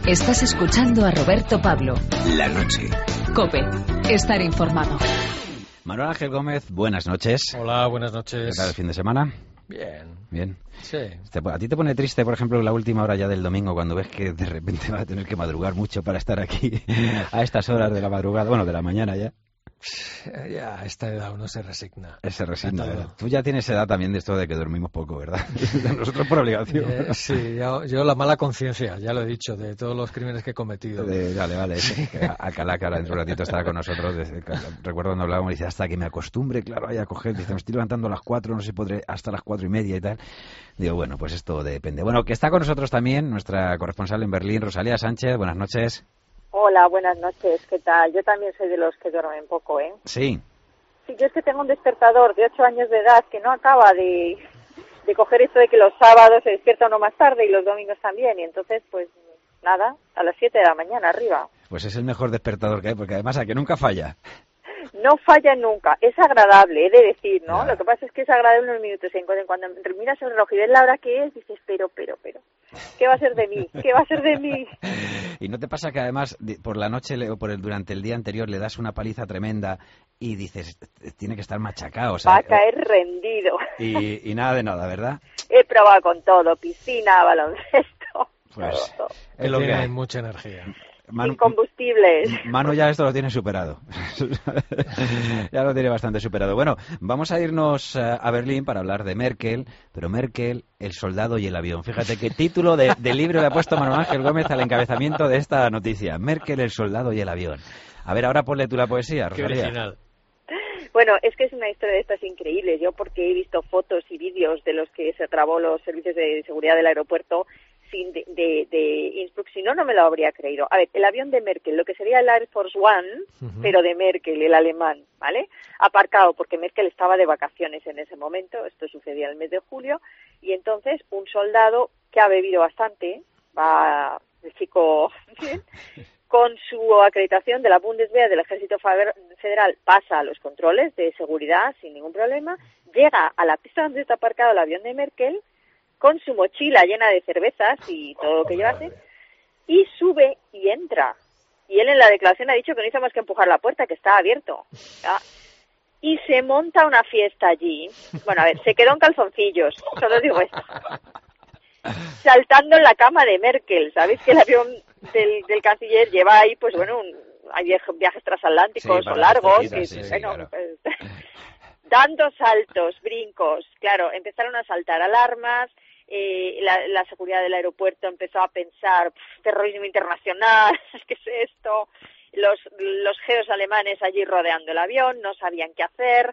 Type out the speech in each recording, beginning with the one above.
Estás escuchando a Roberto Pablo. La noche. COPE. Estar informado. Manuel Ángel Gómez, buenas noches. Hola, buenas noches. ¿Qué tal el fin de semana? Bien. Bien. Sí. ¿A ti te pone triste, por ejemplo, la última hora ya del domingo, cuando ves que de repente vas a tener que madrugar mucho para estar aquí a estas horas de la madrugada, bueno, de la mañana ya? Ya a esta edad uno se resigna. Se resigna, ¿verdad? Tú ya tienes edad también de esto de que dormimos poco, ¿verdad? Nosotros por obligación. Sí, yo la mala conciencia, ya lo he dicho, de todos los crímenes que he cometido. Vale. Sí. Alcalá, que ahora dentro de un ratito estará con nosotros. Recuerdo cuando hablábamos, dice, hasta que me acostumbre, claro, a coger. Dice, me estoy levantando a las 4, no sé si podré hasta las 4:30 y tal. Digo, bueno, pues esto depende. Bueno, que está con nosotros también nuestra corresponsal en Berlín, Rosalía Sánchez. Buenas noches. Hola, buenas noches, ¿qué tal? Yo también soy de los que duermen poco, ¿eh? Sí. Sí, yo es que tengo un despertador de 8 años de edad que no acaba de coger esto de que los sábados se despierta uno más tarde y los domingos también, y entonces, pues, nada, a las 7 de la mañana arriba. Pues es el mejor despertador que hay, porque además a que nunca falla. No falla nunca, es agradable, he de decir, ¿no? Ya. Lo que pasa es que es agradable unos minutos, cuando miras el reloj y ves la hora que es, dices, pero, ¿qué va a ser de mí? ¿Qué va a ser de mí? ¿Y no te pasa que además por la noche o durante el día anterior le das una paliza tremenda y dices, tiene que estar machacado? O sea, Va a caer rendido. Y nada de nada, ¿verdad? He probado con todo, piscina, baloncesto, Pues todo. es lo que Tiene hay. mucha energía. Sin combustibles. Manu ya esto lo tiene superado. Ya lo tiene bastante superado. Bueno, vamos a irnos a Berlín para hablar de Merkel, pero Merkel, el soldado y el avión. Fíjate qué título de libro le ha puesto Manuel Ángel Gómez al encabezamiento de esta noticia. Merkel, el soldado y el avión. A ver, ahora ponle tú la poesía, Qué Rosalía. original. Bueno, es que es una historia de estas increíbles. Yo porque he visto fotos y vídeos de los que se trabó los servicios de seguridad del aeropuerto sin de Innsbruck, si no me lo habría creído. A ver, el avión de Merkel, lo que sería el Air Force One, pero de Merkel, el alemán, ¿vale? Aparcado, porque Merkel estaba de vacaciones en ese momento, esto sucedía en el mes de julio, y entonces un soldado que ha bebido bastante, va el chico bien, con su acreditación de la Bundeswehr del Ejército Federal, pasa a los controles de seguridad sin ningún problema, llega a la pista donde está aparcado el avión de Merkel, con su mochila llena de cervezas y todo lo que llevase, y sube y entra. Y él en la declaración ha dicho que no hizo más que empujar la puerta, que estaba abierto. ¿Ya? Y se monta una fiesta allí. Bueno, a ver, se quedó en calzoncillos, solo digo esto. Saltando en la cama de Merkel. ¿Sabéis que el avión del canciller lleva ahí, pues bueno, hay viajes transatlánticos o largos? Claro. Pues, dando saltos, brincos. Claro, empezaron a saltar alarmas. La seguridad del aeropuerto empezó a pensar, terrorismo internacional, ¿qué es esto? Los geos alemanes allí rodeando el avión, no sabían qué hacer,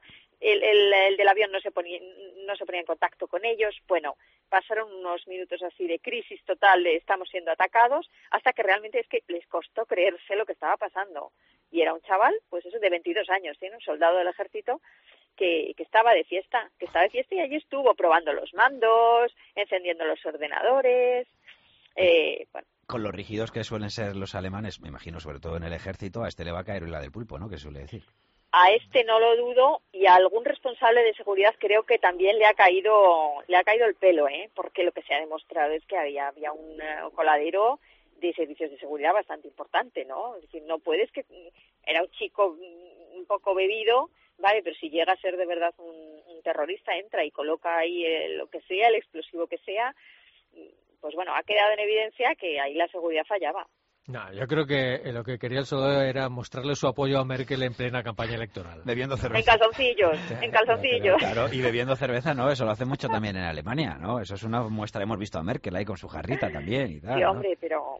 el del avión no se ponía en contacto con ellos. Bueno, pasaron unos minutos así de crisis total, de estamos siendo atacados, hasta que realmente es que les costó creerse lo que estaba pasando. Y era un chaval, pues eso, de 22 años, un soldado del ejército, que estaba de fiesta, y allí estuvo probando los mandos, encendiendo los ordenadores, bueno. Con los rígidos que suelen ser los alemanes, me imagino, sobre todo en el ejército, a este le va a caer la del pulpo, ¿no? Que suele decir. A este no lo dudo, y a algún responsable de seguridad creo que también le ha caído el pelo, porque lo que se ha demostrado es que había un coladero de servicios de seguridad bastante importante, ¿no? Es decir, no puedes que... Era un chico un poco bebido, vale, pero si llega a ser de verdad un terrorista, entra y coloca ahí lo que sea, el explosivo que sea, pues bueno, ha quedado en evidencia que ahí la seguridad fallaba. No, yo creo que lo que quería el soldado era mostrarle su apoyo a Merkel en plena campaña electoral. Bebiendo cerveza. En calzoncillos. Claro, y bebiendo cerveza, ¿no? Eso lo hace mucho también en Alemania, ¿no? Eso es una muestra, hemos visto a Merkel ahí con su jarrita también y tal, Sí, hombre, ¿no?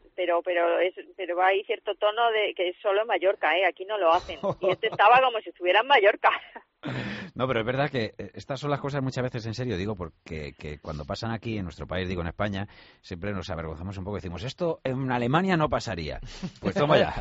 pero hay cierto tono de que es solo en Mallorca, aquí no lo hacen. Y este estaba como si estuviera en Mallorca. No, pero es verdad que estas son las cosas muchas veces, en serio, digo, porque que cuando pasan aquí en nuestro país, digo en España, siempre nos avergonzamos un poco y decimos, esto en Alemania no pasaría. Pues toma ya.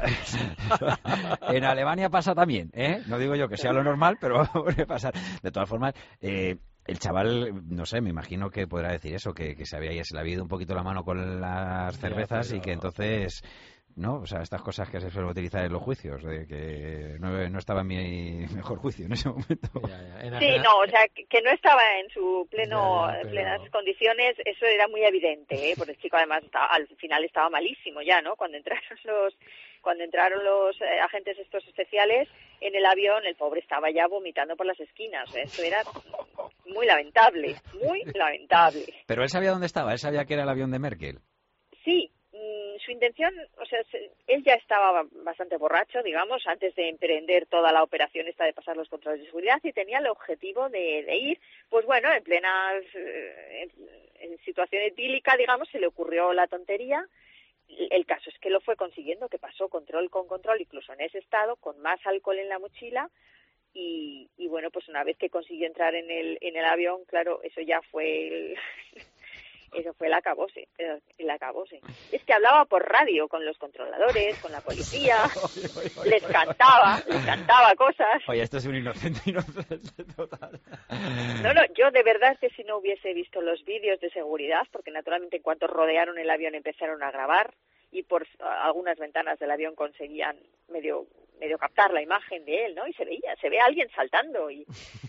En Alemania pasa también, ¿eh? No digo yo que sea lo normal, pero puede pasar. De todas formas, el chaval, no sé, me imagino que podrá decir eso, que se le había ido un poquito la mano con las cervezas y que entonces... ¿no? O sea, estas cosas que se suelen utilizar en los juicios, de que no estaba en mi mejor juicio en ese momento. Sí, no, o sea, que no estaba en su plenas condiciones, eso era muy evidente, porque el chico además al final estaba malísimo ya, ¿no? Cuando entraron los agentes estos especiales en el avión, el pobre estaba ya vomitando por las esquinas. Eso era muy lamentable, muy lamentable. Pero él sabía dónde estaba, él sabía que era el avión de Merkel. Sí, su intención, o sea, él ya estaba bastante borracho, digamos, antes de emprender toda la operación esta de pasar los controles de seguridad, y tenía el objetivo de ir, pues bueno, en plena en situación etílica, digamos, se le ocurrió la tontería. El caso es que lo fue consiguiendo, que pasó control con control, incluso en ese estado, con más alcohol en la mochila, y bueno, pues una vez que consiguió entrar en el avión, claro, eso ya fue eso fue el acabose. Es que hablaba por radio con los controladores, con la policía, les cantaba cosas. Oye, esto es un inocente total. No, yo de verdad que si no hubiese visto los vídeos de seguridad, porque naturalmente en cuanto rodearon el avión empezaron a grabar, y por algunas ventanas del avión conseguían medio captar la imagen de él, ¿no? Y se ve a alguien saltando y...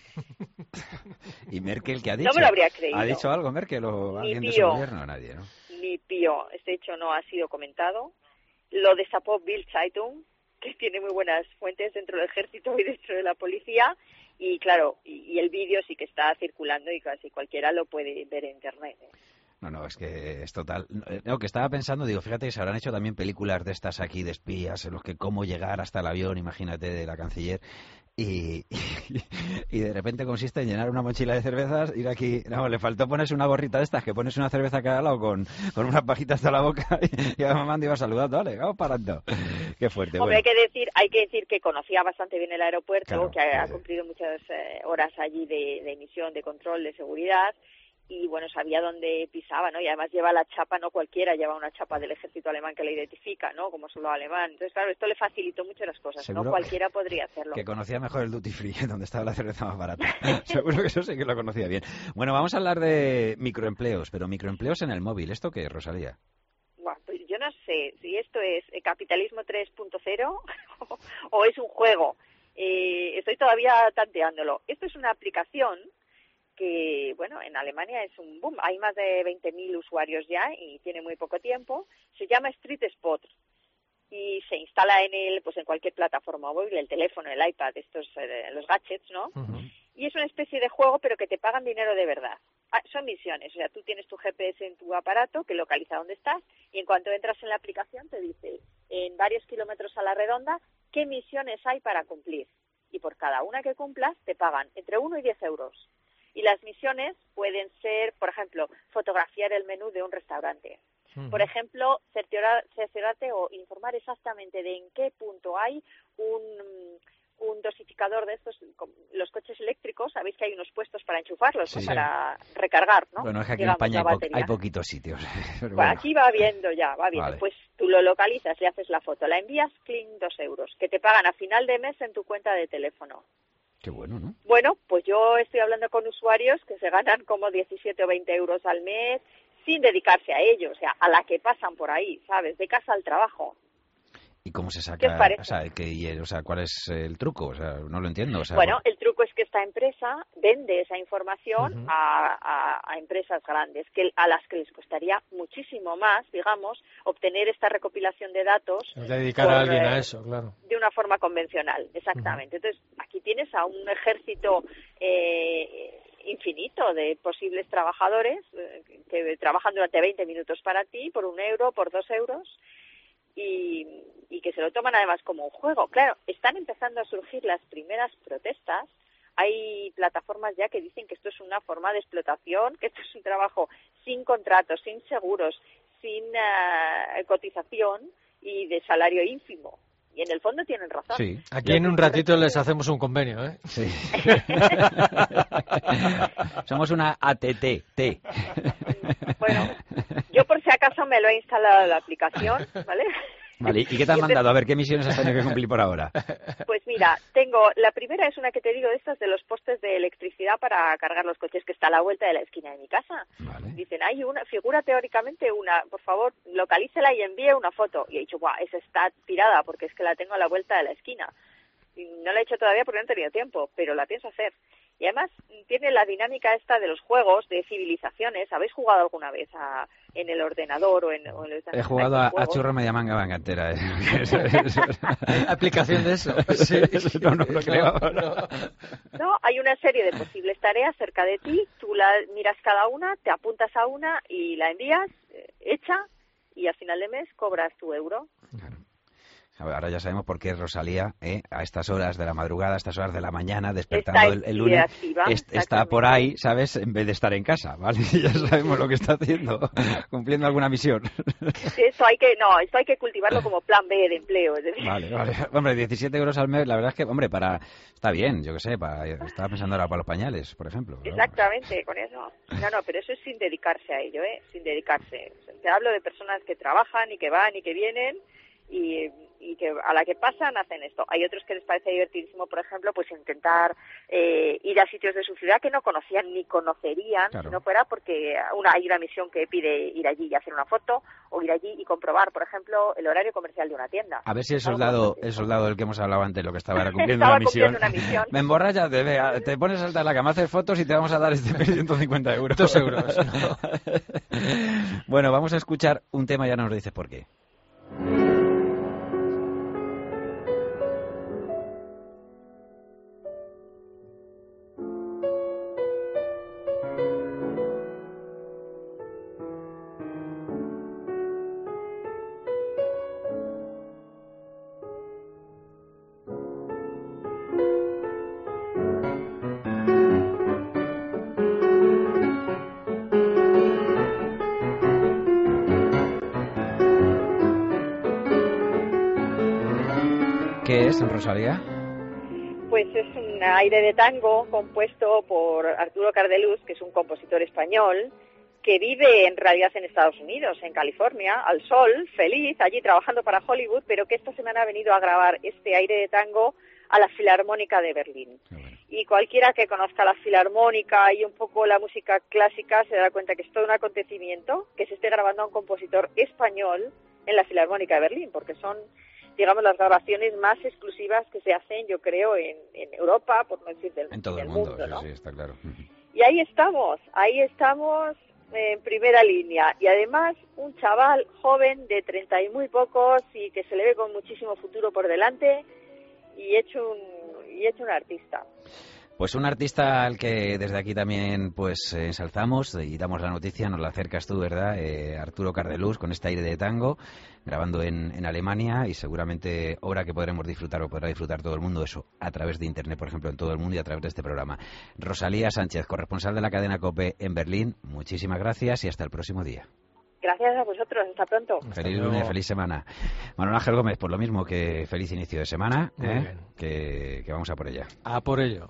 ¿Y Merkel qué ha dicho? No me lo habría creído. ¿Ha dicho algo Merkel o alguien de su gobierno? Nadie, ¿no? Ni pío. Este hecho no ha sido comentado. Lo destapó Bild Zeitung, que tiene muy buenas fuentes dentro del ejército y dentro de la policía. Y claro, y el vídeo sí que está circulando y casi cualquiera lo puede ver en internet. No, es que es total. No, que estaba pensando, digo, fíjate que se habrán hecho también películas de estas aquí de espías, en los que cómo llegar hasta el avión, imagínate, de la canciller, y de repente consiste en llenar una mochila de cervezas, ir aquí, no, le faltó ponerse una gorrita de estas, que pones una cerveza a cada lado con unas pajitas hasta la boca, y a mamá iba saludando, vale, vamos parando. Qué fuerte. Hombre, bueno. hay que decir que conocía bastante bien el aeropuerto, claro, que ha cumplido muchas horas allí de emisión, de control, de seguridad, y bueno, sabía dónde pisaba, ¿no? Y además lleva la chapa, no cualquiera lleva una chapa del ejército alemán que le identifica, ¿no? Como soldado alemán. Entonces, claro, esto le facilitó mucho las cosas. Seguro no cualquiera podría hacerlo. Que conocía mejor el duty free, donde estaba la cerveza más barata. Seguro que eso sí que lo conocía bien. Bueno, vamos a hablar de microempleos, pero microempleos en el móvil. ¿Esto qué es, Rosalía? Bueno, pues yo no sé si esto es capitalismo 3.0 o es un juego. Estoy todavía tanteándolo. Esto es una aplicación que, bueno, en Alemania es un boom. Hay más de 20.000 usuarios ya y tiene muy poco tiempo. Se llama Street Spot y se instala en cualquier plataforma móvil, el teléfono, el iPad, estos los gadgets, ¿no? Uh-huh. Y es una especie de juego, pero que te pagan dinero de verdad. Son misiones, o sea, tú tienes tu GPS en tu aparato que localiza dónde estás y en cuanto entras en la aplicación te dice en varios kilómetros a la redonda qué misiones hay para cumplir. Y por cada una que cumplas te pagan entre 1 y 10 euros. Y las misiones pueden ser, por ejemplo, fotografiar el menú de un restaurante. Uh-huh. Por ejemplo, cerciorarte o informar exactamente de en qué punto hay un dosificador de estos, los coches eléctricos, sabéis que hay unos puestos para enchufarlos, sí, ¿no? Para recargar, ¿no? Bueno, es que aquí en España hay poquitos sitios. Bueno, aquí va viendo ya, vale. Pues tú lo localizas, le haces la foto, la envías, clean 2 euros, que te pagan a final de mes en tu cuenta de teléfono. Qué bueno, ¿no? Bueno, pues yo estoy hablando con usuarios que se ganan como 17 o 20 euros al mes sin dedicarse a ello, o sea, a la que pasan por ahí, ¿sabes? De casa al trabajo. ¿Y cómo se saca? ¿Qué os parece? O sea, ¿cuál es el truco? O sea, no lo entiendo. O sea, bueno, el truco es que esta empresa vende esa información uh-huh. a empresas grandes, a las que les costaría muchísimo más, digamos, obtener esta recopilación de datos. Dedicar a alguien a eso, claro. De una forma convencional, exactamente. Uh-huh. Entonces, aquí tienes a un ejército infinito de posibles trabajadores que trabajan durante 20 minutos para ti, por 1 euro, por 2 euros. Y que se lo toman además como un juego. Claro, están empezando a surgir las primeras protestas. Hay plataformas ya que dicen que esto es una forma de explotación, que esto es un trabajo sin contratos, sin seguros, sin cotización y de salario ínfimo. Y en el fondo tienen razón. Sí, aquí en un ratito les hacemos un convenio, ¿eh? Sí. Somos una ATT. Bueno, yo por si acaso me lo he instalado la aplicación, ¿vale? Vale, ¿y qué te han mandado? A ver, ¿qué misiones has tenido que cumplir por ahora? Pues mira, la primera es una que te digo de estas de los postes de electricidad para cargar los coches, que está a la vuelta de la esquina de mi casa. Vale. Dicen, hay una, figura teóricamente una, por favor, localícela y envíe una foto. Y he dicho, guau, esa está tirada porque es que la tengo a la vuelta de la esquina. Y no la he hecho todavía porque no he tenido tiempo, pero la pienso hacer. Y además tiene la dinámica esta de los juegos de civilizaciones. ¿Habéis jugado alguna vez en el ordenador o en los He jugado a Churro Media Manga Bangantera. ¿Aplicación de eso? Sí. No lo creo. No, hay una serie de posibles tareas cerca de ti, tú la miras cada una, te apuntas a una y la envías, hecha, y al final de mes cobras tu euro. Claro. Ahora ya sabemos por qué Rosalía, a estas horas de la madrugada, a estas horas de la mañana, despertando el lunes, está por ahí, ¿sabes?, en vez de estar en casa, ¿vale? Ya sabemos lo que está haciendo, cumpliendo alguna misión. Esto hay que cultivarlo como plan B de empleo. Es decir. Vale. Hombre, 17 euros al mes, la verdad es que, hombre, está bien, yo qué sé, estaba pensando ahora para los pañales, por ejemplo. Exactamente, con eso. No, pero eso es sin dedicarse a ello, sin dedicarse. Te hablo de personas que trabajan y que van y que vienen, y que a la que pasan hacen esto. Hay otros que les parece divertidísimo, por ejemplo, pues intentar ir a sitios de su ciudad que no conocían ni conocerían, claro, si no fuera porque hay una misión que pide ir allí y hacer una foto, o ir allí y comprobar, por ejemplo, el horario comercial de una tienda. A ver si el soldado del que hemos hablado antes, lo que estaba cumpliendo una misión. Me emborracha, te pones a saltar la cama, haces fotos y te vamos a dar 150 euros. 2 euros. ¿No? Bueno, vamos a escuchar un tema, ya nos dices por qué. ¿Qué es, Rosalía? Pues es un aire de tango compuesto por Arturo Cardelús, que es un compositor español, que vive en realidad en Estados Unidos, en California, al sol, feliz, allí trabajando para Hollywood, pero que esta semana ha venido a grabar este aire de tango a la Filarmónica de Berlín. Y cualquiera que conozca la Filarmónica y un poco la música clásica se dará cuenta que es todo un acontecimiento que se esté grabando a un compositor español en la Filarmónica de Berlín, porque son, digamos, las grabaciones más exclusivas que se hacen, yo creo, en Europa, por no decir del mundo. En todo el mundo, ¿no? Sí, está claro. Y ahí estamos en primera línea. Y además, un chaval joven de 30 y muy pocos y que se le ve con muchísimo futuro por delante y hecho un artista. Pues un artista al que desde aquí también pues ensalzamos y damos la noticia, nos la acercas tú, ¿verdad? Arturo Cardelús, con este aire de tango, grabando en Alemania, y seguramente obra que podremos disfrutar o podrá disfrutar todo el mundo, eso, a través de Internet, por ejemplo, en todo el mundo y a través de este programa. Rosalía Sánchez, corresponsal de la cadena COPE en Berlín, muchísimas gracias y hasta el próximo día. Gracias a vosotros, hasta pronto. Feliz lunes, feliz semana. Manuel Ángel Gómez, por lo mismo, que feliz inicio de semana, que vamos a por ella. A por ello.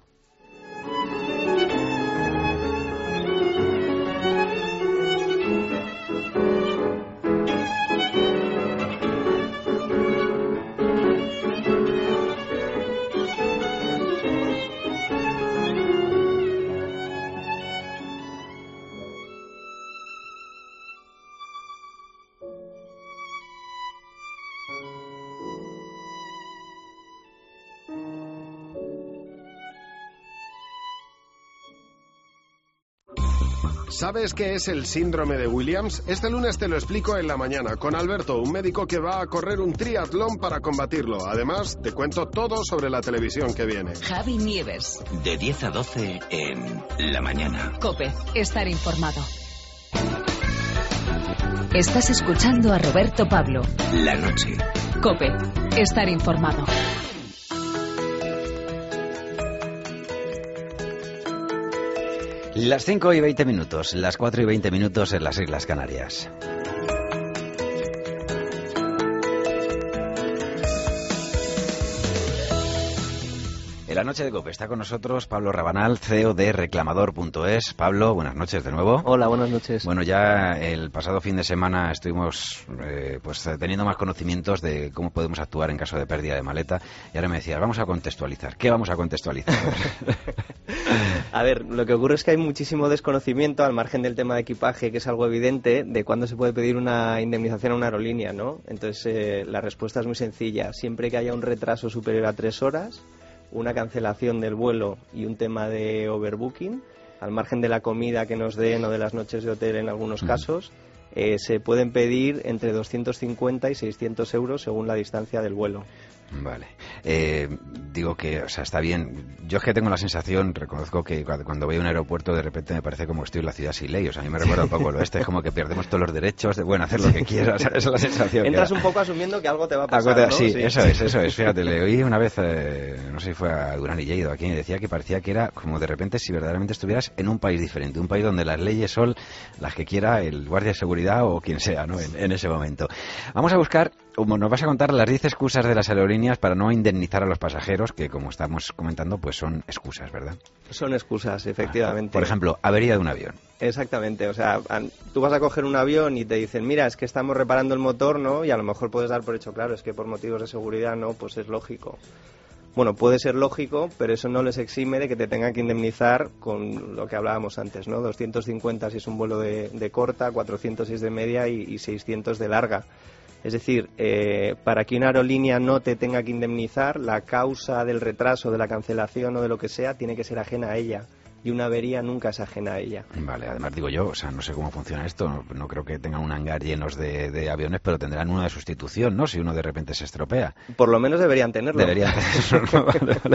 ¿Sabes qué es el síndrome de Williams? Este lunes te lo explico en La Mañana con Alberto, un médico que va a correr un triatlón para combatirlo. Además, te cuento todo sobre la televisión que viene. Javi Nieves. De 10 a 12 en La Mañana. COPE. Estar informado. Estás escuchando a Roberto Pablo. La noche. COPE. Estar informado. Las 5 y 20 minutos, las 4 y 20 minutos en las Islas Canarias. En la noche de COPE está con nosotros Pablo Rabanal, CEO de Reclamador.es. Pablo, buenas noches de nuevo. Hola, buenas noches. Bueno, ya el pasado fin de semana estuvimos pues teniendo más conocimientos de cómo podemos actuar en caso de pérdida de maleta. Y ahora me decías, vamos a contextualizar. ¿Qué vamos a contextualizar? A ver, lo que ocurre es que hay muchísimo desconocimiento, al margen del tema de equipaje, que es algo evidente, de cuándo se puede pedir una indemnización a una aerolínea, ¿no? Entonces, la respuesta es muy sencilla. Siempre que haya un retraso superior a 3 horas, una cancelación del vuelo y un tema de overbooking, al margen de la comida que nos den o de las noches de hotel en algunos casos, se pueden pedir entre 250 y 600 euros según la distancia del vuelo. Vale. Digo que, o sea, está bien. Yo es que tengo la sensación, reconozco que cuando voy a un aeropuerto de repente me parece como que estoy en la ciudad sin ley. O sea, a mí me recuerda un poco lo este, es como que perdemos todos los derechos de, bueno, hacer lo que quieras. Esa es la sensación. Entras un poco asumiendo que algo te va a pasar, ¿no? Sí, eso es. Fíjate, le oí una vez, no sé si fue a Durán y Lleido, aquí, y decía que parecía que era como de repente si verdaderamente estuvieras en un país diferente, un país donde las leyes son las que quiera el guardia de seguridad o quien sea, ¿no? En ese momento. Vamos a buscar, nos vas a contar las 10 excusas de las aerolíneas para no indemnizar a los pasajeros, que como estamos comentando, pues son excusas, ¿verdad? Son excusas, efectivamente. Por ejemplo, avería de un avión. Exactamente, o sea, tú vas a coger un avión y te dicen, mira, es que estamos reparando el motor, ¿no? Y a lo mejor puedes dar por hecho, claro, es que por motivos de seguridad, ¿no? Pues es lógico. Bueno, puede ser lógico, pero eso no les exime de que te tengan que indemnizar con lo que hablábamos antes, ¿no? 250 si es un vuelo de corta, 400 si es de media y 600 de larga. Es decir, para que una aerolínea no te tenga que indemnizar, la causa del retraso, de la cancelación o de lo que sea, tiene que ser ajena a ella. Y una avería nunca es ajena a ella. Vale, además digo yo, o sea, no sé cómo funciona esto, no creo que tengan un hangar llenos de aviones, pero tendrán uno de sustitución, ¿no? Si uno de repente se estropea. Por lo menos deberían tenerlo. Deberían tenerlo,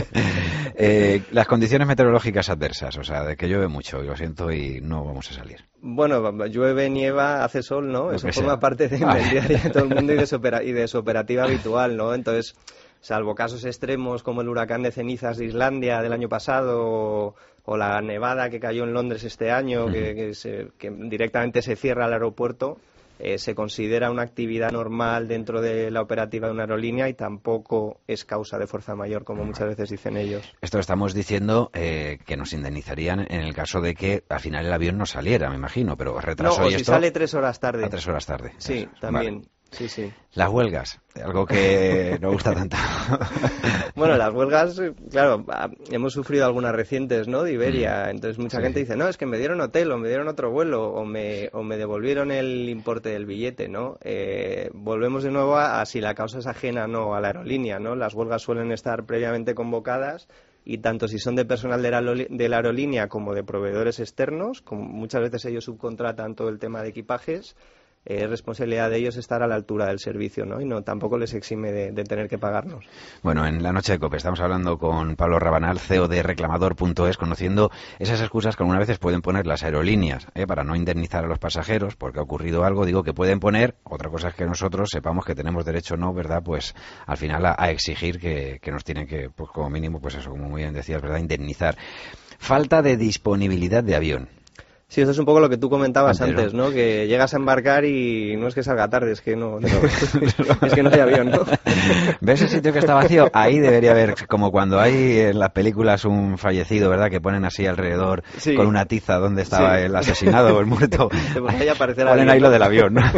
vale. Las condiciones meteorológicas adversas, o sea, de que llueve mucho, y lo siento, y no vamos a salir. Bueno, llueve, nieva, hace sol, ¿no? Eso forma parte del día a día de todo el mundo y de su operativa habitual, ¿no? Entonces, salvo casos extremos como el huracán de cenizas de Islandia del año pasado o la nevada que cayó en Londres este año, que directamente se cierra el aeropuerto, se considera una actividad normal dentro de la operativa de una aerolínea y tampoco es causa de fuerza mayor, como muchas veces dicen ellos. Esto estamos diciendo que nos indemnizarían en el caso de que al final el avión no saliera, me imagino, pero retraso no, o y si esto... sale 3 horas tarde. A 3 horas tarde. Sí, eso, también. Vale. Sí. Las huelgas, algo que no gusta tanto. Bueno, las huelgas, claro, hemos sufrido algunas recientes, ¿no? De Iberia. Entonces mucha gente dice, no, es que me dieron hotel o me dieron otro vuelo o me devolvieron el importe del billete, ¿no? Volvemos de nuevo a si la causa es ajena o no a la aerolínea, ¿no? Las huelgas suelen estar previamente convocadas y tanto si son de personal de la aerolínea como de proveedores externos, como muchas veces ellos subcontratan todo el tema de equipajes, es responsabilidad de ellos estar a la altura del servicio, ¿no? Y no tampoco les exime de tener que pagarnos. Bueno, en la noche de COPE estamos hablando con Pablo Rabanal, CEO de Reclamador.es, conociendo esas excusas que algunas veces pueden poner las aerolíneas para no indemnizar a los pasajeros porque ha ocurrido algo, digo, que pueden poner. Otra cosa es que nosotros sepamos que tenemos derecho o no, ¿verdad? Pues al final a exigir que nos tienen que, pues como mínimo, pues eso, como muy bien decías, ¿verdad? Indemnizar. Falta de disponibilidad de avión. Sí, eso es un poco lo que tú comentabas antes, ¿no? Que llegas a embarcar y no es que salga tarde, es que no es que no hay avión, ¿no? ¿Ves el sitio que está vacío? Ahí debería haber, como cuando hay en las películas un fallecido, ¿verdad? Que ponen así alrededor con una tiza donde estaba el asesinado o el muerto. Ponen ahí lo del avión, ¿no?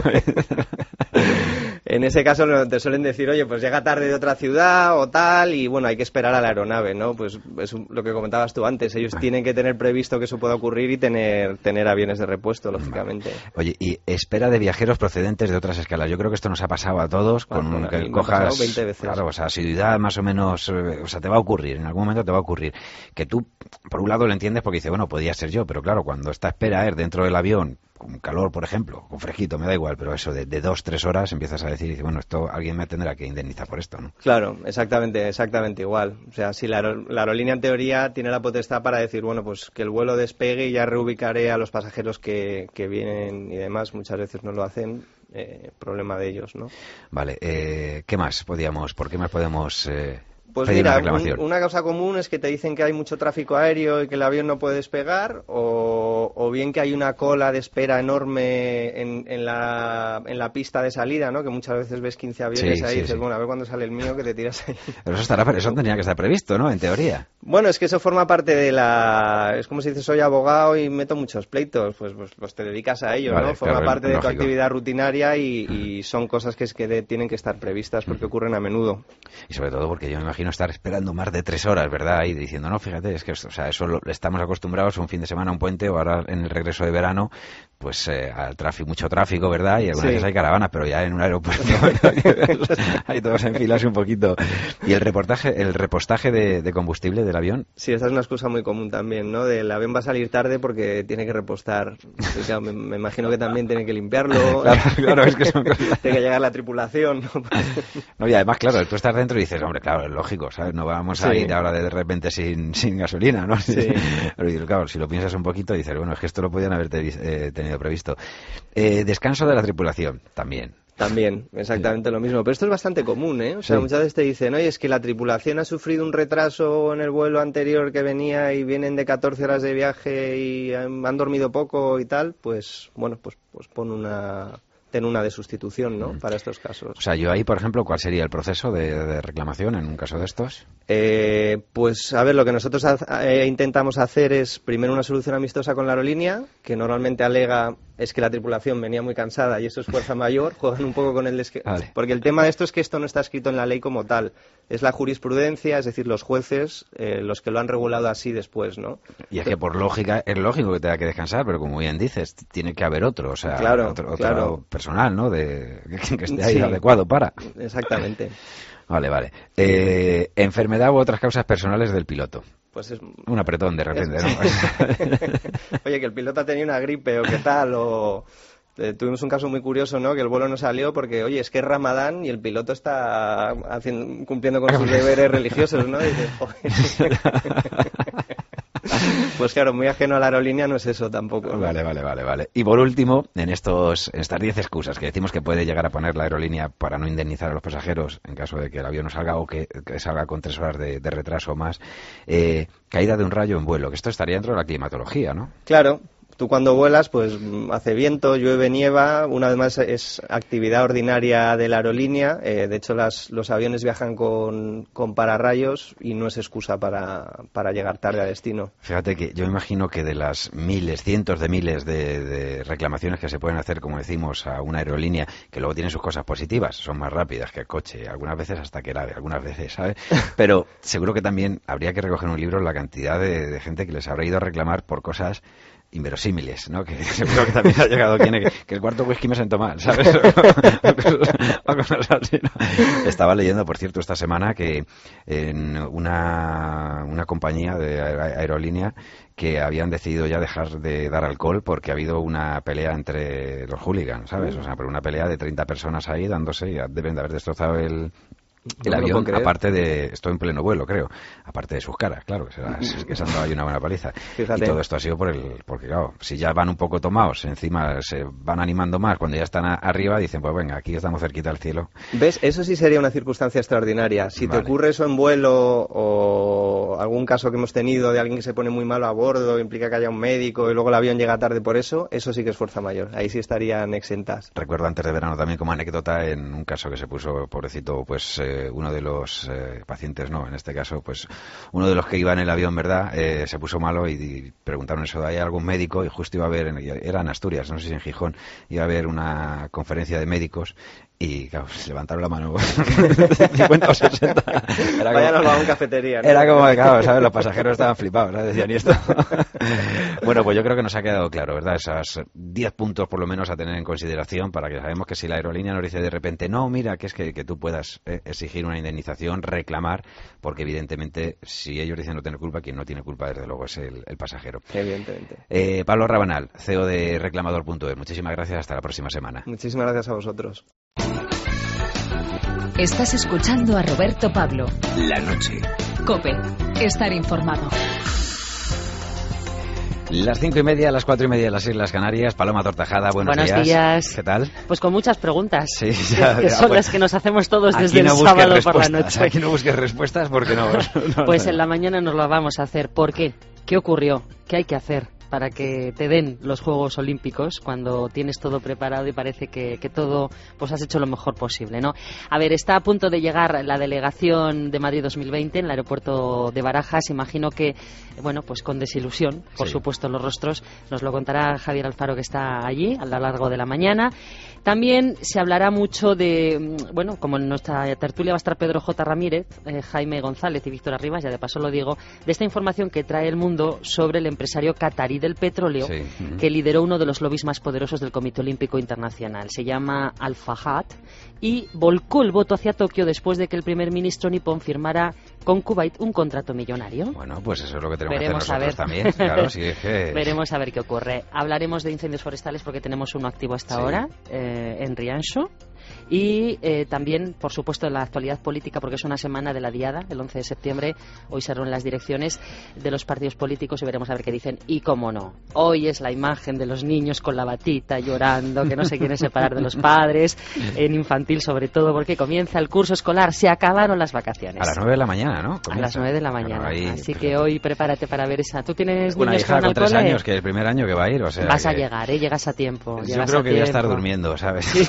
En ese caso te suelen decir, oye, pues llega tarde de otra ciudad o tal, y bueno, hay que esperar a la aeronave, ¿no? Pues es lo que comentabas tú antes, ellos tienen que tener previsto que eso pueda ocurrir y tener aviones de repuesto, lógicamente. Oye, y espera de viajeros procedentes de otras escalas. Yo creo que esto nos ha pasado a todos, con que cojas, 20 veces. Claro, o sea, asiduidad más o menos, o sea, te va a ocurrir, en algún momento te va a ocurrir. Que tú, por un lado, lo entiendes porque dices, bueno, podía ser yo, pero claro, cuando esta espera dentro del avión, con calor, por ejemplo, con fresquito, me da igual, pero eso de 2-3 horas empiezas a decir, bueno, esto alguien me tendrá que indemnizar por esto, ¿no? Claro, exactamente igual. O sea, si la aerolínea en teoría tiene la potestad para decir, bueno, pues que el vuelo despegue y ya reubicaré a los pasajeros que vienen y demás, muchas veces no lo hacen, problema de ellos, ¿no? Vale, ¿qué más podemos Pues pedir una mira, reclamación? una causa común es que te dicen que hay mucho tráfico aéreo y que el avión no puede despegar, o bien que hay una cola de espera enorme en la pista de salida, ¿no? Que muchas veces ves 15 aviones Sí, ahí sí, y dices, sí. bueno, a ver cuándo sale el mío, que te tiras ahí. Pero eso tendría que estar previsto, ¿no? En teoría. Bueno, es que eso forma parte de la... Es como si dices, soy abogado y meto muchos pleitos, pues te dedicas a ello, Vale, ¿no? Forma claro, parte de tu lógico. actividad rutinaria y son cosas que tienen que estar previstas porque ocurren a menudo. Y sobre todo porque yo me imagino estar esperando más de 3 horas, ¿verdad? Y diciendo, no, fíjate, es que esto, o sea, eso estamos acostumbrados a un fin de semana, un puente, o ahora en el regreso de verano, pues al tráfico, mucho tráfico, ¿verdad? Y algunas veces hay caravanas, pero ya en un aeropuerto hay todos en filas un poquito. Y el repostaje de combustible del avión. Sí, esta es una excusa muy común también, ¿no? El avión va a salir tarde porque tiene que repostar. Y claro, me imagino que también tiene que limpiarlo. Claro, es que son cosas... Tiene que llegar la tripulación, ¿no? No, y además, claro, tú estás dentro y dices, hombre, claro, es lógico, ¿sabes? No vamos a ir ahora de repente sin gasolina, ¿no? Sí. Pero claro, si lo piensas un poquito, dices, bueno, es que esto lo podían haber tenido previsto. Descanso de la tripulación, también. También, exactamente lo mismo. Pero esto es bastante común, ¿eh? O sea, Sí. muchas veces te dicen, oye, es que la tripulación ha sufrido un retraso en el vuelo anterior que venía y vienen de 14 horas de viaje y han dormido poco y tal. Pues, bueno, pues ten una de sustitución, ¿no? Para estos casos. O sea, yo ahí, por ejemplo, ¿cuál sería el proceso de reclamación en un caso de estos? Pues, a ver, lo que nosotros intentamos hacer es primero una solución amistosa con la aerolínea, que normalmente alega es que la tripulación venía muy cansada y eso es fuerza mayor, juegan un poco con el Vale. porque el tema de esto es que esto no está escrito en la ley como tal, es la jurisprudencia, es decir, los jueces los que lo han regulado así después, ¿no? Y es que por lógica, es lógico que tenga que descansar, pero como bien dices, tiene que haber otro, o sea, Claro, otro claro. personal, ¿no? Que esté ahí Sí. adecuado para. Exactamente. Vale. Enfermedad u otras causas personales del piloto. Pues es... Un apretón de repente, ¿no? Oye, que el piloto ha tenido una gripe o qué tal, o... tuvimos un caso muy curioso, ¿no? Que el vuelo no salió porque, oye, es que es Ramadán y el piloto está cumpliendo con sus deberes religiosos, ¿no? Y dices, joder. Pues claro, muy ajeno a la aerolínea no es eso tampoco, ¿no? Vale. Y por último, en estas 10 excusas que decimos que puede llegar a poner la aerolínea para no indemnizar a los pasajeros en caso de que el avión no salga o que salga con 3 horas de retraso o más, caída de un rayo en vuelo, que esto estaría dentro de la climatología, ¿no? Claro. Tú cuando vuelas, pues hace viento, llueve, nieva. Una vez más es actividad ordinaria de la aerolínea. De hecho, los aviones viajan con pararrayos y no es excusa para llegar tarde a destino. Fíjate que yo imagino que de las cientos de miles de reclamaciones que se pueden hacer, como decimos, a una aerolínea, que luego tiene sus cosas positivas, son más rápidas que el coche, algunas veces hasta que el ave, algunas veces, ¿sabes? Pero seguro que también habría que recoger en un libro la cantidad de gente que les habrá ido a reclamar por cosas inverosímiles, ¿no? Que seguro que también ha llegado quien que el cuarto whisky me sentó mal, ¿sabes? O cosas así, ¿no? Estaba leyendo, por cierto, esta semana que en una compañía de aerolínea que habían decidido ya dejar de dar alcohol porque ha habido una pelea entre los hooligans, ¿sabes? O sea, pero una pelea de 30 personas ahí dándose y deben de haber destrozado el avión, aparte de... Esto en pleno vuelo, creo. Aparte de sus caras, claro, que se han dado ahí una buena paliza. Fíjate. Y todo esto ha sido porque, claro, si ya van un poco tomados, encima se van animando más, cuando ya están arriba, dicen, pues venga, aquí estamos cerquita del cielo. ¿Ves? Eso sí sería una circunstancia extraordinaria. Si Vale. te ocurre eso en vuelo o algún caso que hemos tenido de alguien que se pone muy malo a bordo, implica que haya un médico y luego el avión llega tarde por eso sí que es fuerza mayor. Ahí sí estarían exentas. Recuerdo antes de verano también como anécdota en un caso que se puso, pobrecito, pues uno de los pacientes, no, en este caso, pues uno de los que iba en el avión, ¿verdad? Se puso malo y preguntaron eso, ¿hay algún médico? Y justo iba a haber, era en Asturias, no sé si en Gijón, iba a haber una conferencia de médicos y, claro, se levantaron la mano 50 o 60. Vaya, nos va a una cafetería, ¿no? Era como, claro, ¿sabes? Los pasajeros estaban flipados, ¿sabes? Decían, ¿y esto? Bueno, pues yo creo que nos ha quedado claro, ¿verdad? Esos 10 puntos por lo menos a tener en consideración para que sabemos que si la aerolínea nos dice de repente, no, mira, que es que tú puedas exigir una indemnización, reclamar, porque evidentemente si ellos dicen no tener culpa, quien no tiene culpa desde luego es el pasajero. Evidentemente. Pablo Rabanal, CEO de Reclamador.es, muchísimas gracias, hasta la próxima semana. Muchísimas gracias a vosotros. Estás escuchando a Roberto Pablo. La noche. COPE. Estar informado. Las 5:30, las 4:30 de las Islas Canarias. Paloma Tortajada, buenos días. ¿Qué tal? Pues con muchas preguntas, sí, que son pues, las que nos hacemos todos desde el sábado por la noche. Aquí no busques respuestas porque no. Pues en la mañana nos lo vamos a hacer. ¿Por qué? ¿Qué ocurrió? ¿Qué hay que hacer para que te den los Juegos Olímpicos cuando tienes todo preparado y parece que todo pues has hecho lo mejor posible, ¿no? A ver, está a punto de llegar la delegación de Madrid 2020 en el aeropuerto de Barajas. Imagino que, bueno, pues con desilusión, por supuesto, los rostros. Nos lo contará Javier Alfaro, que está allí a lo largo de la mañana. También se hablará mucho de, bueno, como en nuestra tertulia va a estar Pedro J. Ramírez, Jaime González y Víctor Arribas, ya de paso lo digo, de esta información que trae El Mundo sobre el empresario catarí del petróleo, que lideró uno de los lobbies más poderosos del Comité Olímpico Internacional. Se llama Al Fahad y volcó el voto hacia Tokio después de que el primer ministro nipón firmara con Kuwait un contrato millonario. Bueno, pues eso es lo que tenemos que hacer nosotros también. Claro, sí, es que... Veremos a ver qué ocurre. Hablaremos de incendios forestales porque tenemos uno activo hasta ahora en Rianxo. Y también, por supuesto, en la actualidad política, porque es una semana de la Diada, el 11 de septiembre. Hoy se reúnen las direcciones de los partidos políticos y veremos a ver qué dicen. Y cómo no, hoy es la imagen de los niños con la batita llorando, que no se quieren separar de los padres, en infantil sobre todo, porque comienza el curso escolar, se acabaron las vacaciones. A las 9 de la mañana, ¿no? Comienza. A las 9 de la mañana. Bueno, ahí, así que hoy prepárate para ver esa. ¿Tú tienes una niños hija con 3 cole? años, que es el primer año que va a ir, o sea... Vas a llegar, llegas a tiempo. Yo creo que voy a estar durmiendo, ¿sabes? Sí.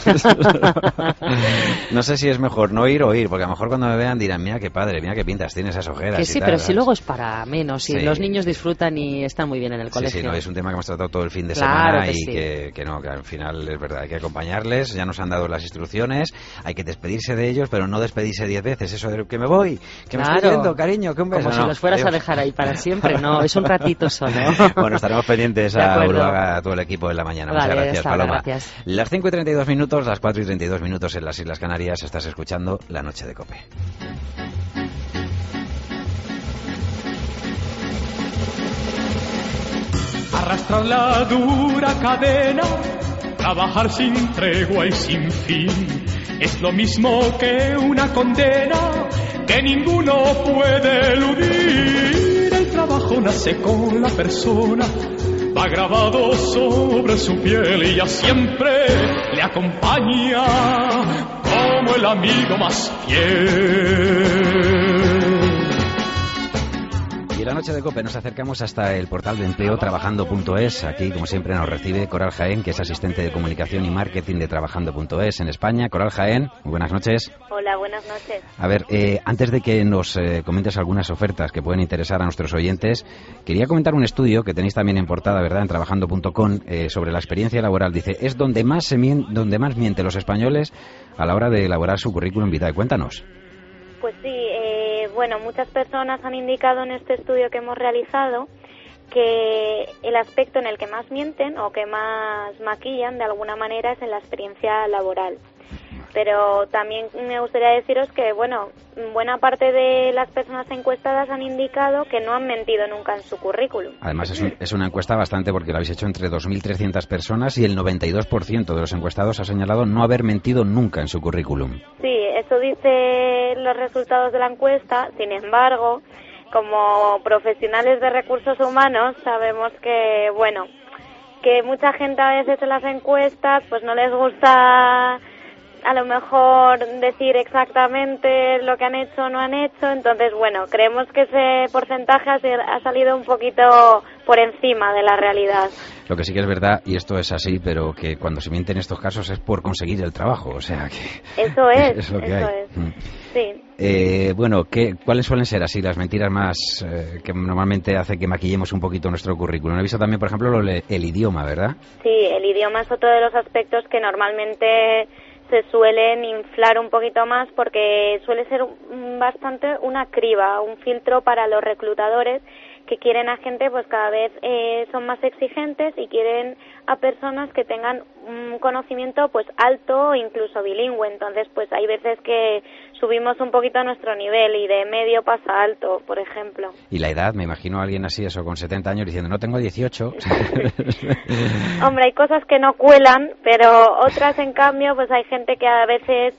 No sé si es mejor no ir o ir, porque a lo mejor cuando me vean dirán, mira qué padre, mira qué pintas tienes esas ojeras. Que sí, tal, pero ¿sabes? si luego es para menos, y los niños disfrutan y están muy bien en el colegio. Sí, no, es un tema que hemos tratado todo el fin de claro semana que y sí. que no, que al final es verdad, hay que acompañarles, ya nos han dado las instrucciones, hay que despedirse de ellos, pero no despedirse 10 veces, eso de que me voy, que me estoy yendo, cariño, que un beso. Como si los fueras a dejar ahí para siempre, no, es un ratito solo. Bueno, estaremos pendientes a Uruguay, a todo el equipo en la mañana. Vale, muchas gracias, Paloma. Gracias. Las 5:32, las 4:32 en las Islas Canarias, estás escuchando La Noche de COPE. Arrastrar la dura cadena, trabajar sin tregua y sin fin, es lo mismo que una condena que ninguno puede eludir. El trabajo nace con la persona, va grabado sobre su piel y ya siempre le acompaña como el amigo más fiel. Y en La Noche de COPE nos acercamos hasta el portal de empleo trabajando.es. Aquí, como siempre, nos recibe Coral Jaén, que es asistente de comunicación y marketing de trabajando.es en España. Coral Jaén, muy buenas noches. Hola, buenas noches. A ver, antes de que nos comentes algunas ofertas que pueden interesar a nuestros oyentes, quería comentar un estudio que tenéis también en portada, ¿verdad?, en trabajando.com, sobre la experiencia laboral. Dice, es donde más mienten los españoles a la hora de elaborar su currículum vitae. Cuéntanos. Pues sí, bueno, muchas personas han indicado en este estudio que hemos realizado que el aspecto en el que más mienten o que más maquillan de alguna manera es en la experiencia laboral. Pero también me gustaría deciros que, bueno, buena parte de las personas encuestadas han indicado que no han mentido nunca en su currículum. Además, es una encuesta bastante, porque la habéis hecho entre 2.300 personas y el 92% de los encuestados ha señalado no haber mentido nunca en su currículum. Sí, eso dice los resultados de la encuesta. Sin embargo, como profesionales de recursos humanos sabemos que, bueno, que mucha gente a veces en las encuestas pues no les gusta a lo mejor decir exactamente lo que han hecho o no han hecho. Entonces, bueno, creemos que ese porcentaje ha salido un poquito por encima de la realidad. Lo que sí que es verdad, y esto es así, pero que cuando se miente en estos casos es por conseguir el trabajo, o sea que... Eso es, es lo que eso hay. es, sí. Bueno, ¿cuáles suelen ser así las mentiras más que normalmente hace que maquillemos un poquito nuestro currículum? He visto también, por ejemplo, el idioma, ¿verdad? Sí, el idioma es otro de los aspectos que normalmente se suelen inflar un poquito más porque suele ser bastante una criba, un filtro para los reclutadores que quieren a gente, pues cada vez son más exigentes y quieren a personas que tengan un conocimiento pues alto o incluso bilingüe. Entonces pues hay veces que subimos un poquito nuestro nivel y de medio pasa a alto, por ejemplo. Y la edad, me imagino a alguien así, eso con 70 años diciendo no tengo 18. Hombre, hay cosas que no cuelan, pero otras en cambio pues hay gente que a veces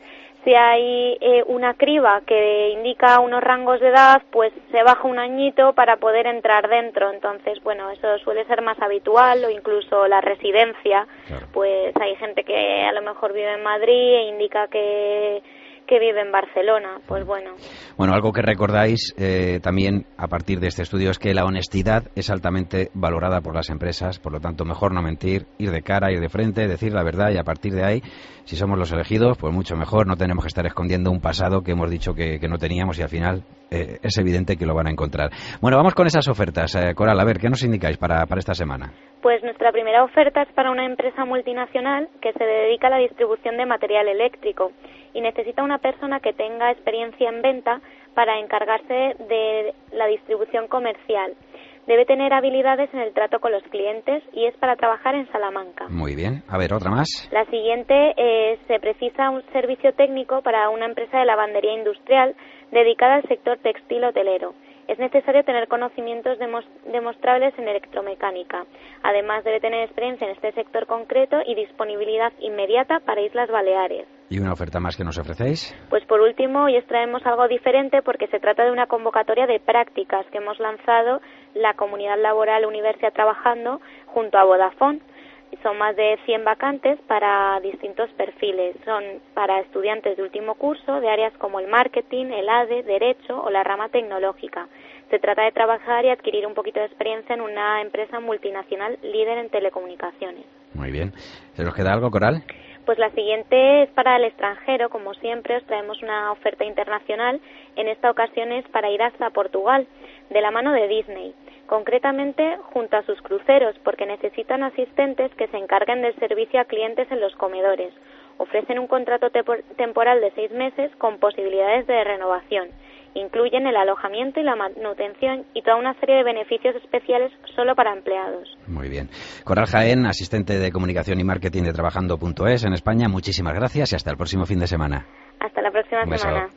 Si hay una criba que indica unos rangos de edad, pues se baja un añito para poder entrar dentro. Entonces, bueno, eso suele ser más habitual, o incluso la residencia. Claro. Pues hay gente que a lo mejor vive en Madrid e indica que vive en Barcelona, pues bueno. Bueno, algo que recordáis también a partir de este estudio es que la honestidad es altamente valorada por las empresas, por lo tanto mejor no mentir, ir de cara, ir de frente, decir la verdad, y a partir de ahí, si somos los elegidos, pues mucho mejor, no tenemos que estar escondiendo un pasado que hemos dicho que no teníamos, y al final es evidente que lo van a encontrar. Bueno, vamos con esas ofertas. Coral, a ver, ¿qué nos indicáis para esta semana? Pues nuestra primera oferta es para una empresa multinacional que se dedica a la distribución de material eléctrico y necesita una persona que tenga experiencia en venta para encargarse de la distribución comercial. Debe tener habilidades en el trato con los clientes y es para trabajar en Salamanca. Muy bien. A ver, otra más. La siguiente se precisa un servicio técnico para una empresa de lavandería industrial dedicada al sector textil hotelero. Es necesario tener conocimientos demostrables en electromecánica. Además, debe tener experiencia en este sector concreto y disponibilidad inmediata para Islas Baleares. ¿Y una oferta más que nos ofrecéis? Pues por último, hoy os traemos algo diferente porque se trata de una convocatoria de prácticas que hemos lanzado la Comunidad Laboral Universia Trabajando junto a Vodafone. Son más de 100 vacantes para distintos perfiles. Son para estudiantes de último curso de áreas como el marketing, el ADE, Derecho o la rama tecnológica. Se trata de trabajar y adquirir un poquito de experiencia en una empresa multinacional líder en telecomunicaciones. Muy bien. ¿Se nos queda algo, Coral? Pues la siguiente es para el extranjero. Como siempre, os traemos una oferta internacional. En esta ocasión es para ir hasta Portugal, de la mano de Disney. Concretamente junto a sus cruceros, porque necesitan asistentes que se encarguen del servicio a clientes en los comedores. Ofrecen un contrato temporal de 6 meses con posibilidades de renovación. Incluyen el alojamiento y la manutención y toda una serie de beneficios especiales solo para empleados. Muy bien. Coral Jaén, asistente de comunicación y marketing de Trabajando.es en España. Muchísimas gracias y hasta el próximo fin de semana. Hasta la próxima semana.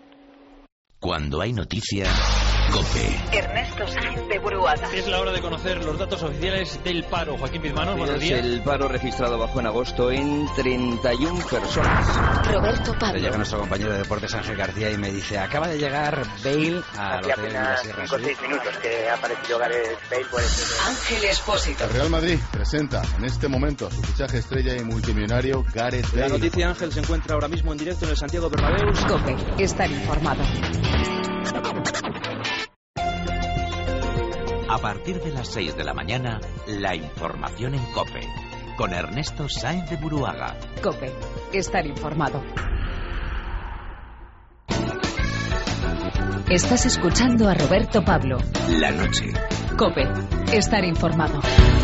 Cuando hay noticia, COPE. Ernesto Sáenz de Buruaga. Es la hora de conocer los datos oficiales del paro. Joaquín Pizmanos, buenos días. El paro registrado bajó en agosto en 31 personas. Roberto Pablo. Llega nuestro compañero de deportes Ángel García y me dice, acaba de llegar Bale al hotel de la Sierra. Hace apenas 5 o 6 minutos que ha aparecido Gareth Bale por el... Ángel Expósito. El Real Madrid presenta en este momento a su fichaje estrella y multimillonario Gareth Bale. La noticia, Ángel, se encuentra ahora mismo en directo en el Santiago Bernabéu. COPE. Estar informado. A partir de las 6 de la mañana, la información en COPE, con Ernesto Sáenz de Buruaga. COPE. Estar informado. Estás escuchando a Roberto Pablo. La noche. COPE. Estar informado.